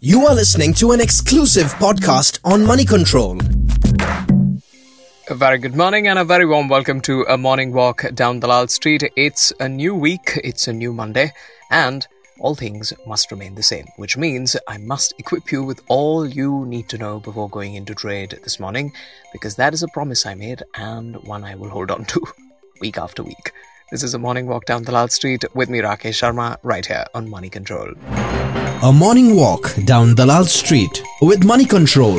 You are listening to an exclusive podcast on Money Control. A very good morning and a very warm welcome to a morning walk down Dalal Street. It's a new week, it's a new Monday, and all things must remain the same, which means I must equip you with all you need to know before going into trade this morning, because that is a promise I made and one I will hold on to week after week. This is a morning walk down Dalal Street with me, Rakesh Sharma, right here on Money Control. A morning walk down Dalal Street with Money Control.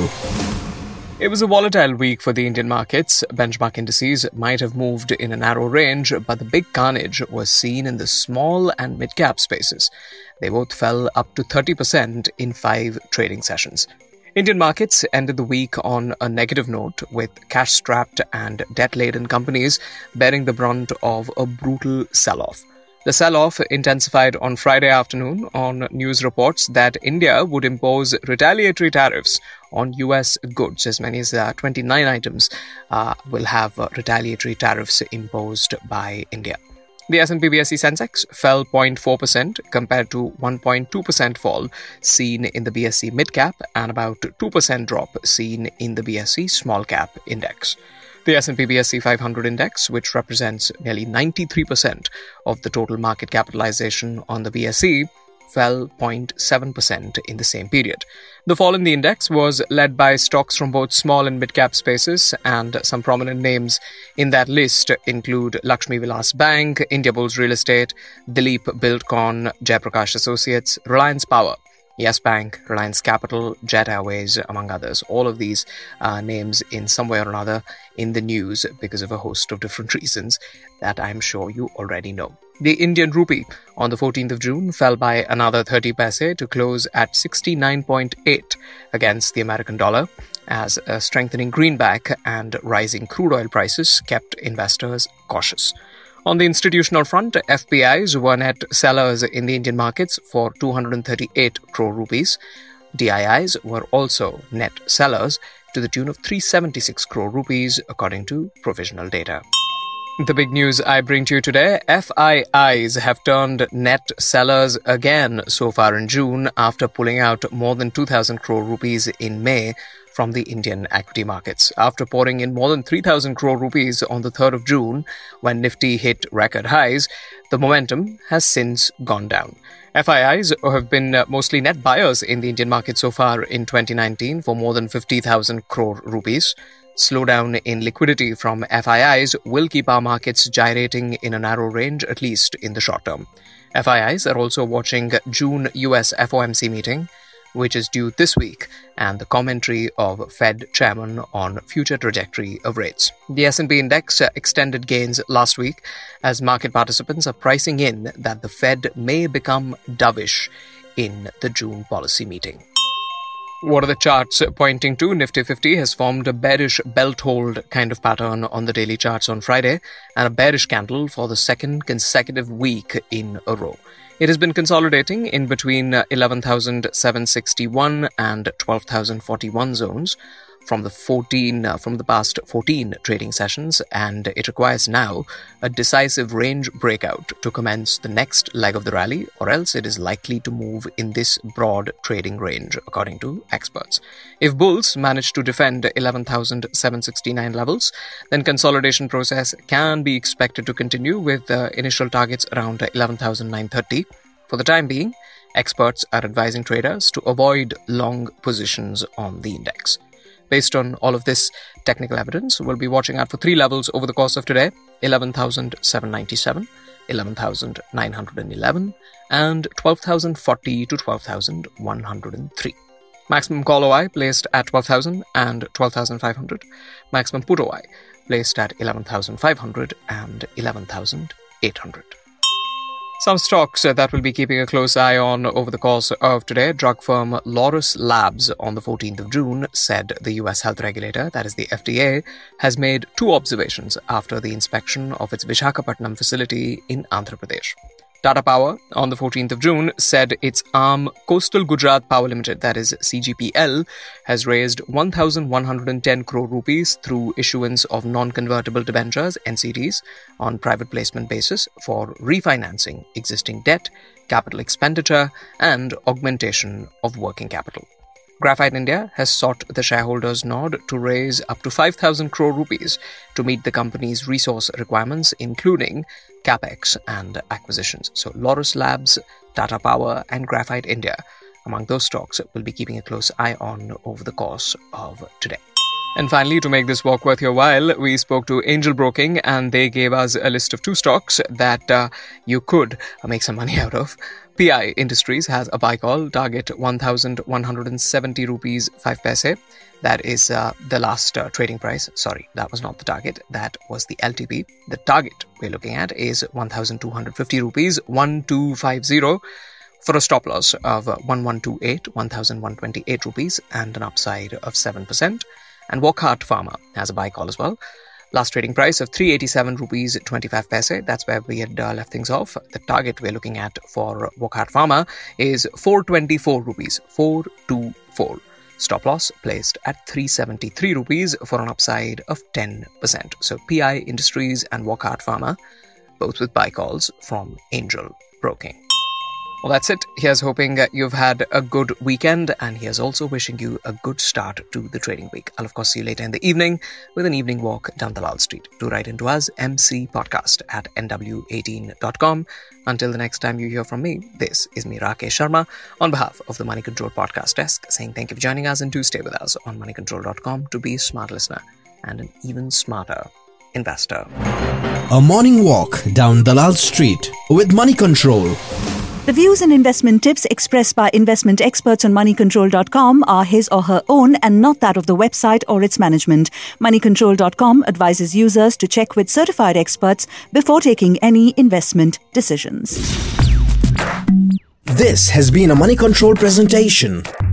It was a volatile week for the Indian markets. Benchmark indices might have moved in a narrow range, but the big carnage was seen in the small and mid-cap spaces. They both fell up to 30% in 5 trading sessions. Indian markets ended the week on a negative note, with cash-strapped and debt-laden companies bearing the brunt of a brutal sell-off. The sell-off intensified on Friday afternoon on news reports that India would impose retaliatory tariffs on US goods. As many as 29 items will have retaliatory tariffs imposed by India. The S&P BSE Sensex fell 0.4% compared to 1.2% fall seen in the BSE Mid-Cap and about 2% drop seen in the BSE Small-Cap Index. The S&P BSE 500 index, which represents nearly 93% of the total market capitalization on the BSE, fell 0.7% in the same period. The fall in the index was led by stocks from both small and mid-cap spaces, and some prominent names in that list include Lakshmi Vilas Bank, Indiabulls Real Estate, Dilip Buildcon, Jaiprakash Associates, Reliance Power, Yes Bank, Reliance Capital, Jet Airways, among others. All of these names in some way or another in the news because of a host of different reasons that I'm sure you already know. The Indian rupee on the 14th of June fell by another 30 paise to close at 69.8 against the American dollar, as a strengthening greenback and rising crude oil prices kept investors cautious. On the institutional front, FPIs were net sellers in the Indian markets for 238 crore rupees. DIIs were also net sellers to the tune of 376 crore rupees, according to provisional data. The big news I bring to you today: FIIs have turned net sellers again so far in June after pulling out more than 2,000 crore rupees in May from the Indian equity markets. After pouring in more than 3,000 crore rupees on the 3rd of June, when Nifty hit record highs, the momentum has since gone down. FIIs have been mostly net buyers in the Indian market so far in 2019 for more than 50,000 crore rupees. Slowdown in liquidity from FIIs will keep our markets gyrating in a narrow range, at least in the short term. FIIs are also watching June US FOMC meeting, which is due this week, and the commentary of Fed chairman on future trajectory of rates. The S&P index extended gains last week as market participants are pricing in that the Fed may become dovish in the June policy meeting. What are the charts pointing to? Nifty 50 has formed a bearish belt hold kind of pattern on the daily charts on Friday, and a bearish candle for the second consecutive week in a row. It has been consolidating in between 11,761 and 12,041 zones from the past 14 trading sessions, and it requires now a decisive range breakout to commence the next leg of the rally, or else it is likely to move in this broad trading range, according to experts. If bulls manage to defend 11,769 levels, then consolidation process can be expected to continue with initial targets around 11,930. For the time being, experts are advising traders to avoid long positions on the index. Based on all of this technical evidence, we'll be watching out for 3 levels over the course of today: 11,797, 11,911, and 12,040 to 12,103. Maximum call OI placed at 12,000 and 12,500. Maximum put OI placed at 11,500 and 11,800. Some stocks that we'll be keeping a close eye on over the course of today. Drug firm Laurus Labs on the 14th of June said the US health regulator, that is the FDA, has made 2 observations after the inspection of its Visakhapatnam facility in Andhra Pradesh. Tata Power on the 14th of June said its arm Coastal Gujarat Power Limited, that is CGPL, has raised 1,110 crore rupees through issuance of non-convertible debentures, NCDs, on private placement basis for refinancing existing debt capital expenditure, and augmentation of working capital. Graphite India has sought the shareholders' nod to raise up to 5,000 crore rupees to meet the company's resource requirements, including capex and acquisitions. So Laurus Labs, Tata Power, and Graphite India, among those stocks, we'll be keeping a close eye on over the course of today. And finally, to make this walk worth your while, we spoke to Angel Broking, and they gave us a list of 2 stocks that you could make some money out of. PI Industries has a buy call, target 1,170 rupees 5 paise. That is the last trading price. Sorry, that was not the target. That was the LTP. The target we're looking at is 1,250 rupees 1250 for a stop loss of 1,128 rupees and an upside of 7%. And Wockhardt Pharma has a buy call as well. Last trading price of 387 rupees 25 paise. That's where we had left things off. The target we're looking at for Wockhardt Pharma is 424 rupees 424. Stop loss placed at 373 rupees for an upside of 10%. So PI Industries and Wockhardt Pharma, both with buy calls from Angel Broking. Well, that's it. Here's hoping you've had a good weekend, and here's also wishing you a good start to the trading week. I'll, of course, see you later in the evening with an evening walk down Dalal Street. Do write into us, mcpodcast@nw18.com. Until the next time you hear from me, this is me, Rakesh Sharma, on behalf of the Money Control Podcast Desk, saying thank you for joining us, and do stay with us on moneycontrol.com to be a smart listener and an even smarter investor. A morning walk down Dalal Street with Money Control. The views and investment tips expressed by investment experts on moneycontrol.com are his or her own and not that of the website or its management. Moneycontrol.com advises users to check with certified experts before taking any investment decisions. This has been a Money Control presentation